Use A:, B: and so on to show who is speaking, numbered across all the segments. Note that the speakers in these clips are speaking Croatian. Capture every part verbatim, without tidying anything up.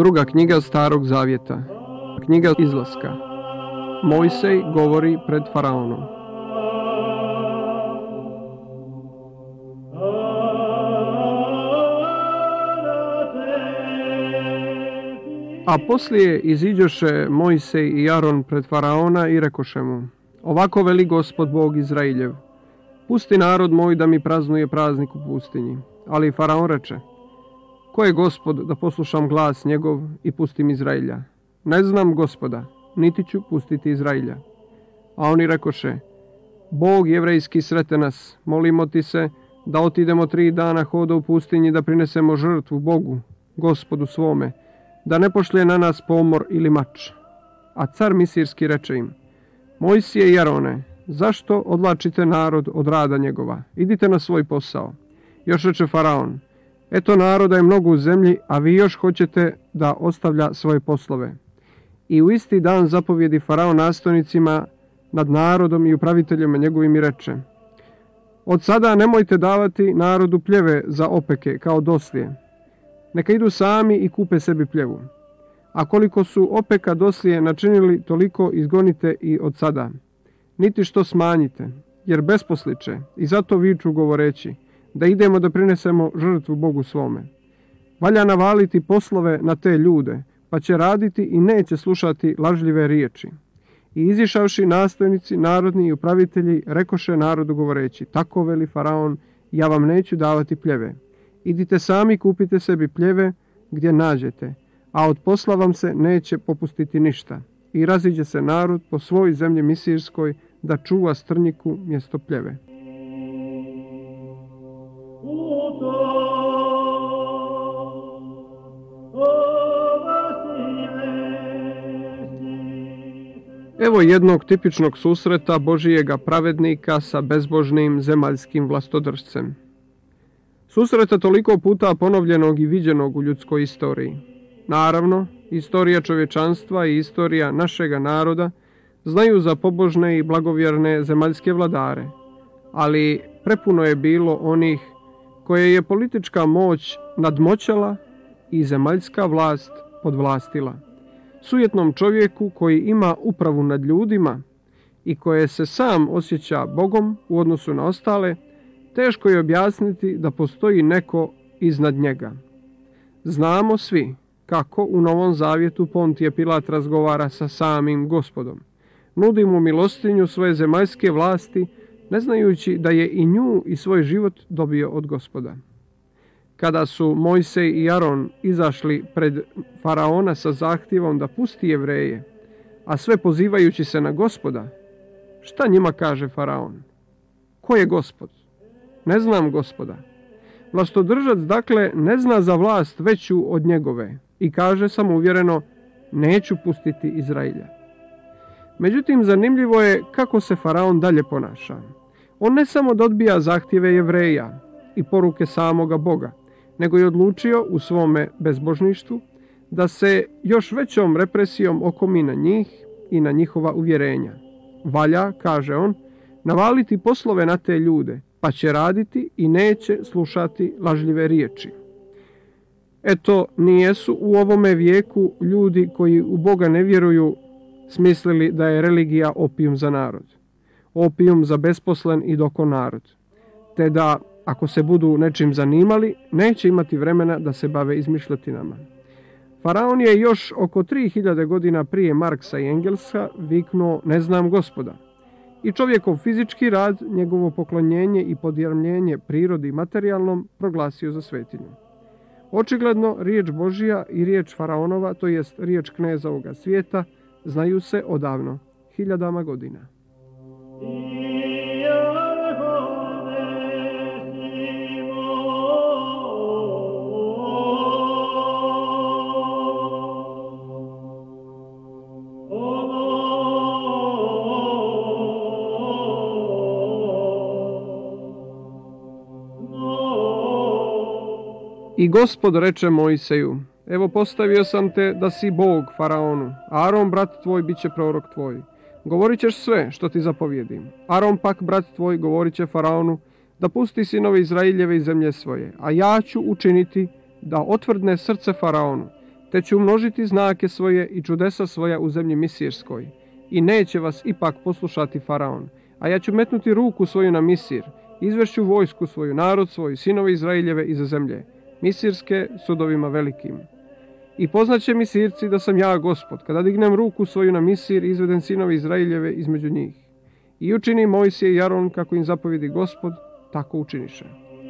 A: Druga knjiga Starog zavjeta, knjiga Izlaska. Mojsej govori pred faraonom. A poslije iziđoše Mojsej i Aron pred faraona i rekoše mu: Ovako veli Gospod Bog Izrailjev, pusti narod moj da mi praznuje praznik u pustinji. Ali faraon reče: Ko je Gospod da poslušam glas njegov i pustim Izrailja? Ne znam Gospoda, niti ću pustiti Izrailja. A oni rekoše: Bog jevrejski srete nas, molimo ti se da otidemo tri dana hoda u pustinji da prinesemo žrtvu Bogu, Gospodu svome, da ne pošlje na nas pomor ili mač. A car Misirski reče im: Mojsije i Arone, zašto odlačite narod od rada njegova? Idite na svoj posao. Još reče faraon: Eto, naroda je mnogo u zemlji, a vi još hoćete da ostavlja svoje poslove. I u isti dan zapovjedi faraon nastojnicima nad narodom i upraviteljima njegovim i reče: Od sada nemojte davati narodu pljeve za opeke kao doslije. Neka idu sami i kupe sebi pljevu. A koliko su opeka doslije načinili, toliko izgonite i od sada. Niti što smanjite, jer besposliče, i zato viču govoreći da idemo da prinesemo žrtvu Bogu svome. Valja navaliti poslove na te ljude, pa će raditi i neće slušati lažljive riječi. I izišavši nastojnici, narodni i upravitelji, rekoše narodu govoreći: Tako veli faraon, ja vam neću davati pljeve. Idite sami, kupite sebi pljeve gdje nađete, a od posla vam se neće popustiti ništa. I raziđe se narod po svoj zemlji Misirskoj da čuva strnjiku mjesto pljeve. Evo jednog tipičnog susreta Božijega pravednika sa bezbožnim zemaljskim vlastodržcem. Susreta toliko puta ponovljenog i viđenog u ljudskoj istoriji. Naravno, istorija čovječanstva i istorija našega naroda znaju za pobožne i blagovjerne zemaljske vladare, ali prepuno je bilo onih koje je politička moć nadmoćala i zemaljska vlast podvlastila. Sujetnom čovjeku koji ima upravu nad ljudima i koje se sam osjeća Bogom u odnosu na ostale, teško je objasniti da postoji neko iznad njega. Znamo svi kako u Novom Zavjetu Pontije Pilat razgovara sa samim Gospodom. Nudi mu milostinju svoje zemaljske vlasti, ne znajući da je i nju i svoj život dobio od Gospoda. Kada su Mojsej i Aron izašli pred faraona sa zahtjevom da pusti Jevreje, a sve pozivajući se na Gospoda, šta njima kaže faraon? Ko je Gospod? Ne znam Gospoda. Vlastodržac dakle ne zna za vlast veću od njegove i kaže samouvjereno: neću pustiti Izrailja. Međutim, zanimljivo je kako se faraon dalje ponaša. On ne samo da odbija zahtjeve Jevreja i poruke samoga Boga, nego je odlučio u svome bezbožništvu da se još većom represijom okomi na njih i na njihova uvjerenja. Valja, kaže on, navaliti poslove na te ljude, pa će raditi i neće slušati lažljive riječi. Eto, nijesu u ovome vijeku ljudi koji u Boga ne vjeruju smislili da je religija opijum za narod, opijum za besposlen i dokon narod, te da ako se budu nečim zanimali, neće imati vremena da se bave izmišljotinama. Faraon je još oko tri hiljade godina prije Marksa i Engelsa viknuo: ne znam Gospoda. I čovjekov fizički rad, njegovo poklonjenje i podjarmljenje prirodi materijalnom proglasio za svetinju. Očigledno, riječ Božija i riječ faraonova, to jest riječ kneza ovoga svijeta, znaju se odavno, hiljadama godina. I Gospod reče Mojseju: evo postavio sam te da si Bog faraonu, Aron brat tvoj bit će prorok tvoj. Govorit ćeš sve što ti zapovjedim. Aron pak brat tvoj govorit će faraonu da pusti sinove Izraeljeve iz zemlje svoje, a ja ću učiniti da otvrdne srce faraonu te ću umnožiti znake svoje i čudesa svoja u zemlji Misirskoj. I neće vas ipak poslušati faraon, a ja ću metnuti ruku svoju na Misir, izvešću vojsku svoju, narod svoj, sinove Izraeljeve iza zemlje, Misirske sudovima velikim. I poznaće Misirci da sam ja Gospod, kada dignem ruku svoju na Misir i izvedem sinove Izraeljeve između njih. I učini Mojsije i Aron kako im zapovjedi Gospod, tako učiniše.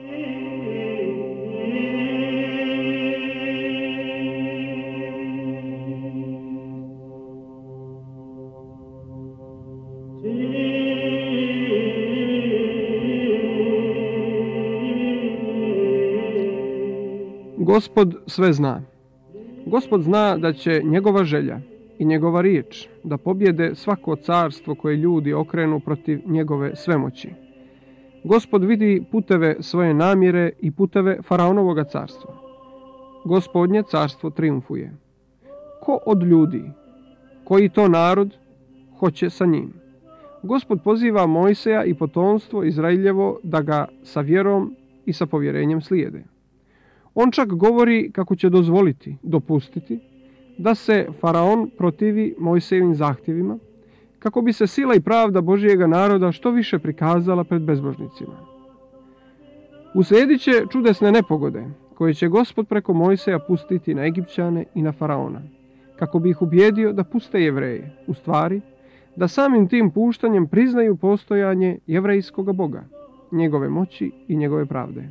A: Gospod sve zna. Gospod zna da će njegova želja i njegova riječ da pobjede svako carstvo koje ljudi okrenu protiv njegove svemoći. Gospod vidi puteve svoje namjere i puteve faraonovoga carstva. Gospodnje carstvo triumfuje. Ko od ljudi, koji to narod, hoće sa njim? Gospod poziva Mojseja i potomstvo Izraeljevo da ga sa vjerom i sa povjerenjem slijede. On čak govori kako će dozvoliti, dopustiti, da se faraon protivi Mojsejevim zahtjevima, kako bi se sila i pravda Božijega naroda što više prikazala pred bezbožnicima. Uslijedit će čudesne nepogode, koje će Gospod preko Mojseja pustiti na Egipćane i na faraona, kako bi ih ubijedio da puste Jevreje, u stvari, da samim tim puštanjem priznaju postojanje jevrejskoga Boga, njegove moći i njegove pravde.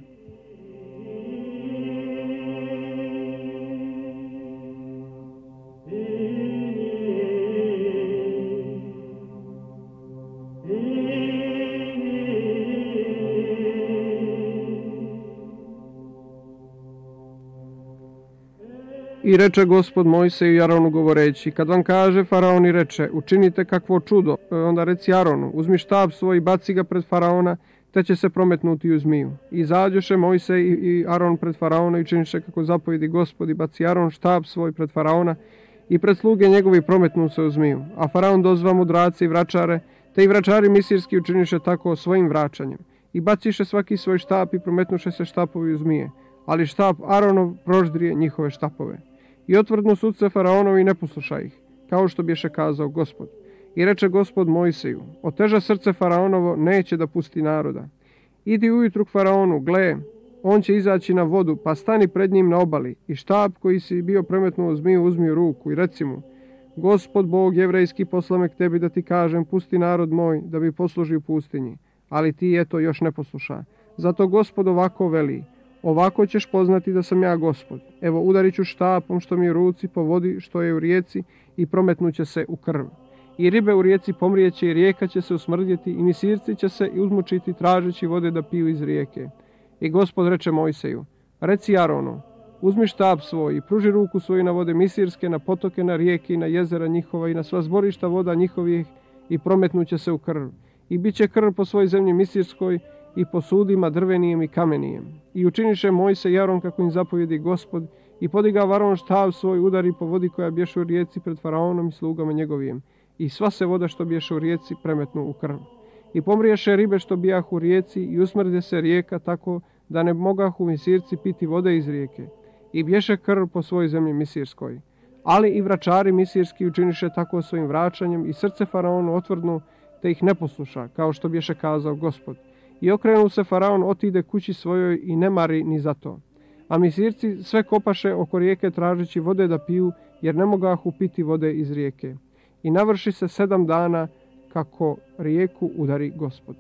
A: I reče Gospod Mojseju i Aronu govoreći, kad vam kaže faraon i reče, učinite kakvo čudo, onda reci Aronu, uzmi štab svoj i baci ga pred faraona, te će se prometnuti u zmiju. I izađoše Mojsej i Aron pred faraona i činiše kako zapovjedi Gospod i baci Aron štab svoj pred faraona i pred sluge njegovi prometnu se u zmiju. A faraon dozva mudrace i vračare, te i vračari misirski učiniše tako svojim vraćanjem. I baciše svaki svoj štap i prometnuše se štapovi u zmije, ali štap Aronov proždrije njihove štapove. I otvrdnu sudce faraonovi i ne posluša ih, kao što bješe kazao Gospod. I reče Gospod Mojsiju, oteža srce faraonovo, neće da pusti naroda. Idi ujutru k faraonu, gle, on će izaći na vodu, pa stani pred njim na obali i štap koji si bio premetnuo zmiju uzmi u ruku i reci mu, Gospod Bog jevrejski posla me k tebi da ti kažem, pusti narod moj da bi poslužio u pustinji, ali ti eto još ne posluša. Zato Gospod ovako veli, ovako ćeš poznati da sam ja Gospod. Evo udarit ću štapom što mi je u ruci po vodi što je u rijeci i prometnuće se u krv. I ribe u rijeci pomrijeće i rijeka će se usmrdjeti i Misirci će se uzmučiti tražeći vode da piju iz rijeke. I Gospod reče Mojseju, reci Aronu, uzmi štap svoj i pruži ruku svoju na vode Misirske, na potoke, na rijeke i na jezera njihova i na sva zborišta voda njihovih i prometnuće se u krv. I bit će krv po svoj zemlji Misirskoj i po sudima drvenijem i kamenijem. I učiniše Mojsej i Aron kako im zapovjedi Gospod i podiga Aron štav svoj udari po vodi koja bješe u rijeci pred faraonom i slugama njegovim. I sva se voda što bješe u rijeci premetnu u krv. I pomriješe ribe što bijahu u rijeci i usmrde se rijeka tako da ne mogahu Misirci piti vode iz rijeke. I bješe krv po svojoj zemlji Misirskoj. Ali i vračari misirski učiniše tako svojim vraćanjem i srce faraonu otvrdnu te ih ne posluša, kao što bješe kazao Gospod. I okrenu se faraon otide kući svojoj i ne mari ni za to. A Misirci sve kopaše oko rijeke tražeći vode da piju, jer ne mogahu piti vode iz rijeke. I navrši se sedam dana kako rijeku udari Gospod.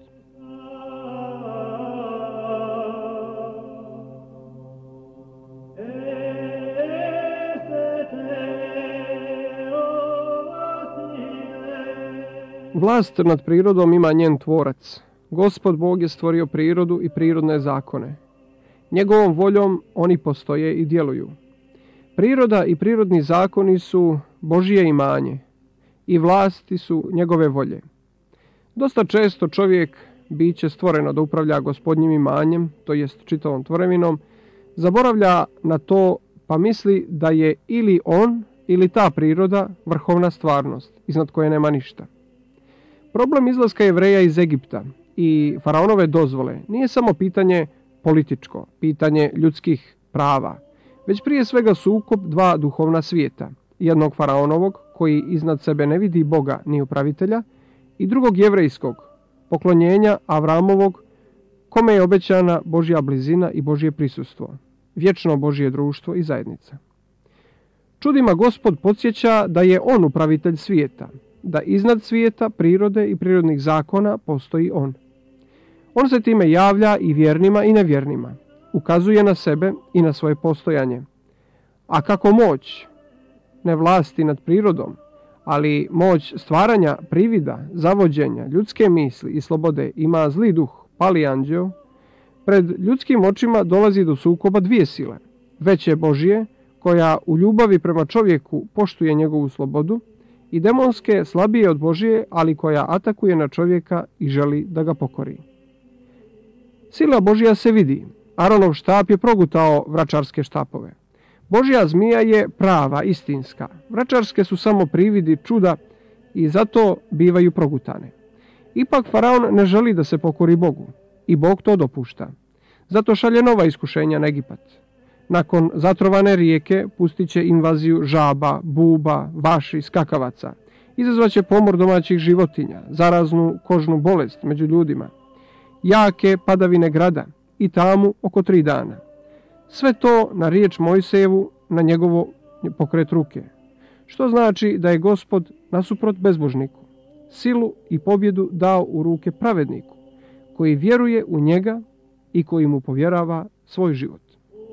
A: Vlast nad prirodom ima njen tvorac. Gospod Bog je stvorio prirodu i prirodne zakone. Njegovom voljom oni postoje i djeluju. Priroda i prirodni zakoni su Božije imanje i vlasti su njegove volje. Dosta često čovjek, biće stvoreno da upravlja gospodnjim imanjem, to jest čitavom tvorevinom, zaboravlja na to pa misli da je ili on ili ta priroda vrhovna stvarnost, iznad koje nema ništa. Problem izlaska Jevreja iz Egipta i faraonove dozvole nije samo pitanje političko, pitanje ljudskih prava, već prije svega sukob dva duhovna svijeta, jednog faraonovog koji iznad sebe ne vidi Boga ni upravitelja i drugog jevrejskog, poklonjenja Avramovog, kome je obećana Božja blizina i Božje prisustvo, vječno Božje društvo i zajednica. Čudima Gospod podsjeća da je On upravitelj svijeta, da iznad svijeta, prirode i prirodnih zakona postoji On. On se time javlja i vjernima i nevjernima, ukazuje na sebe i na svoje postojanje. A kako moć, ne vlasti nad prirodom, ali moć stvaranja privida, zavođenja, ljudske misli i slobode ima zli duh, pali anđeo, pred ljudskim očima dolazi do sukoba dvije sile, veće Božje, koja u ljubavi prema čovjeku poštuje njegovu slobodu, i demonske, slabije od Božje, ali koja atakuje na čovjeka i želi da ga pokori. Sila Božja se vidi. Aronov štap je progutao vračarske štapove. Božja zmija je prava, istinska. Vračarske su samo prividi čuda i zato bivaju progutane. Ipak faraon ne želi da se pokori Bogu i Bog to dopušta. Zato šalje nova iskušenja na Egipat. Nakon zatrovane rijeke pustit će invaziju žaba, buba, vaši, skakavaca. Izazvaće pomor domaćih životinja, zaraznu kožnu bolest među ljudima, jake padavine grada i tamu oko tri dana. Sve to na riječ Mojsejevu, na njegovo pokret ruke. Što znači da je Gospod nasuprot bezbožniku silu i pobjedu dao u ruke pravedniku, koji vjeruje u njega i koji mu povjerava svoj život.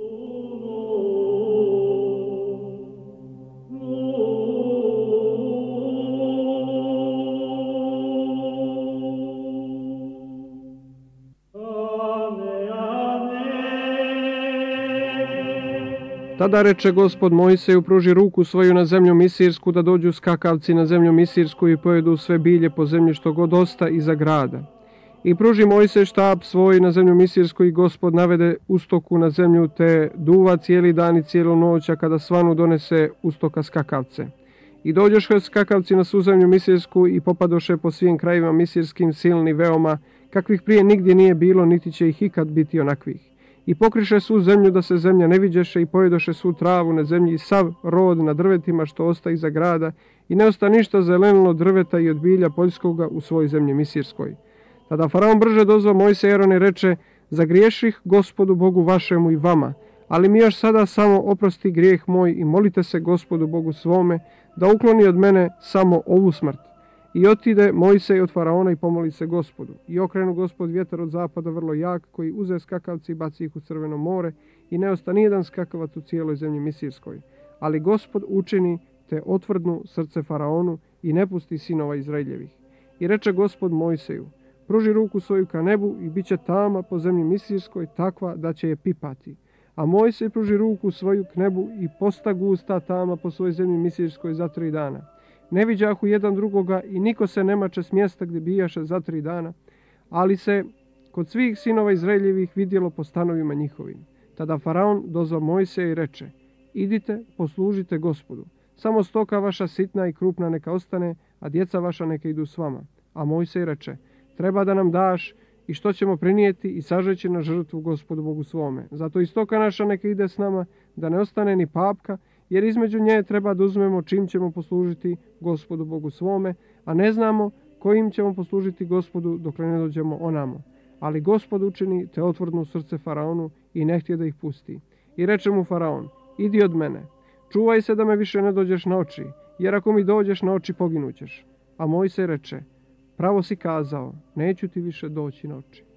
A: Tada reče Gospod Mojseju, pruži ruku svoju na zemlju Misirsku, da dođu skakavci na zemlju Misirsku i pojedu sve bilje po zemlji što god osta iza grada. I pruži Mojsej štap svoj na zemlju Misirsku i Gospod navede ustoku na zemlju, te duva cijeli dan i cijelu noć, a kada svanu donese ustoka skakavce. I dođoše skakavci na svu zemlju Misirsku i popadoše po svim krajevima Misirskim silni veoma, kakvih prije nigdje nije bilo, niti će ih ikad biti onakvih. I pokriše svu zemlju da se zemlja ne viđeše i pojedoše svu travu na zemlji i sav rod na drvetima što osta iza grada i ne osta ništa zelenilo drveta i od bilja poljskoga u svoj zemlji Misirskoj. Tada faraon brže dozva Mojsija i Aron i reče, zagriješih Gospodu Bogu vašemu i vama, ali mi još sada samo oprosti grijeh moj i molite se Gospodu Bogu svome da ukloni od mene samo ovu smrt. I otide Mojsej od faraona i pomoli se Gospodu. I okrenu Gospod vjetar od zapada vrlo jak, koji uze skakavci i baci ih u Crveno more i ne osta nijedan skakavac u cijeloj zemlji Misirskoj. Ali Gospod učini te otvrdnu srce faraonu i ne pusti sinova Izraeljevih. I reče Gospod Mojseju, pruži ruku svoju ka nebu i bit će tama po zemlji Misirskoj takva da će je pipati. A Mojsej pruži ruku svoju k nebu i posta gusta tama po svojoj zemlji Misirskoj za tri dana. Ne viđahu jedan drugoga i niko se nemače s mjesta gdje bijaše za tri dana, ali se kod svih sinova Izraeljevih vidjelo po stanovima njihovim. Tada faraon dozva Mojseja i reče, idite, poslužite Gospodu. Samo stoka vaša sitna i krupna neka ostane, a djeca vaša neka idu s vama. A Mojsej reče, treba da nam daš i što ćemo prinijeti i sažeći na žrtvu Gospodu Bogu svome. Zato i stoka naša neka ide s nama, da ne ostane ni papka, jer između nje treba da uzmemo čim ćemo poslužiti Gospodu Bogu svome, a ne znamo kojim ćemo poslužiti Gospodu dok ne dođemo onamo. Ali Gospod učini te otvrdnu srce faraonu i ne htje da ih pusti. I reče mu faraon, idi od mene, čuvaj se da me više ne dođeš na oči, jer ako mi dođeš na oči poginućeš. A Mojsej reče, pravo si kazao, neću ti više doći na oči.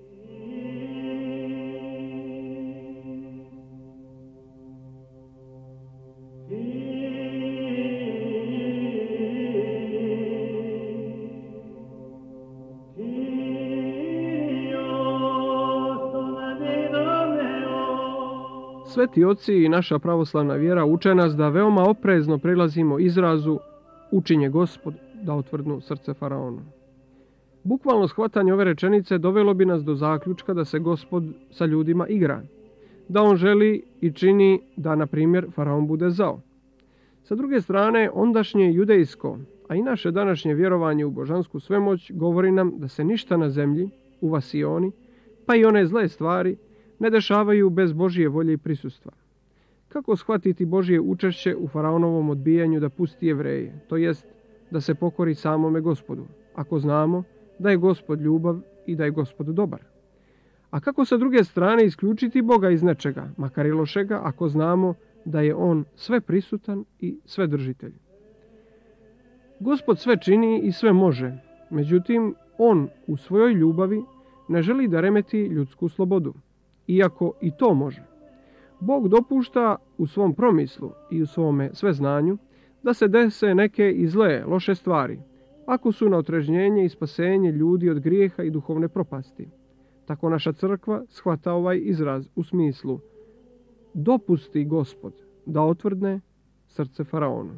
A: Sveti oci i naša pravoslavna vjera uče nas da veoma oprezno prilazimo izrazu učinje Gospod da otvrdnu srce faraonu. Bukvalno shvatanje ove rečenice dovelo bi nas do zaključka da se Gospod sa ljudima igra, da on želi i čini da, na primjer, faraon bude zao. Sa druge strane, ondašnje judejsko, a i naše današnje vjerovanje u božansku svemoć govori nam da se ništa na zemlji, u vasioni, pa i one zle stvari, ne dešavaju bez Božje volje i prisustva. Kako shvatiti Božje učešće u faraonovom odbijanju da pusti Jevreje, to jest da se pokori samome Gospodu, ako znamo da je Gospod ljubav i da je Gospod dobar? A kako sa druge strane isključiti Boga iz nečega, makar i lošega, ako znamo da je On sve prisutan i sve držitelj? Gospod sve čini i sve može, međutim, On u svojoj ljubavi ne želi da remeti ljudsku slobodu, iako i to može. Bog dopušta u svom promislu i u svome sveznanju da se dese neke i zle, loše stvari, ako su na otrežnjenje i spasenje ljudi od grijeha i duhovne propasti. Tako naša crkva shvata ovaj izraz u smislu: dopusti Gospod da otvrdne srce faraonu.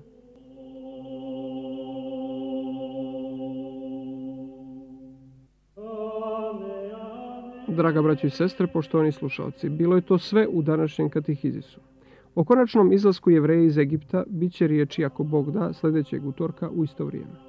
A: Draga braćo i sestre, poštovani slušalci, bilo je to sve u današnjem katehizisu. O konačnom izlasku Jevreja iz Egipta bit će riječi, ako Bog da, sljedećeg utorka u isto vrijeme.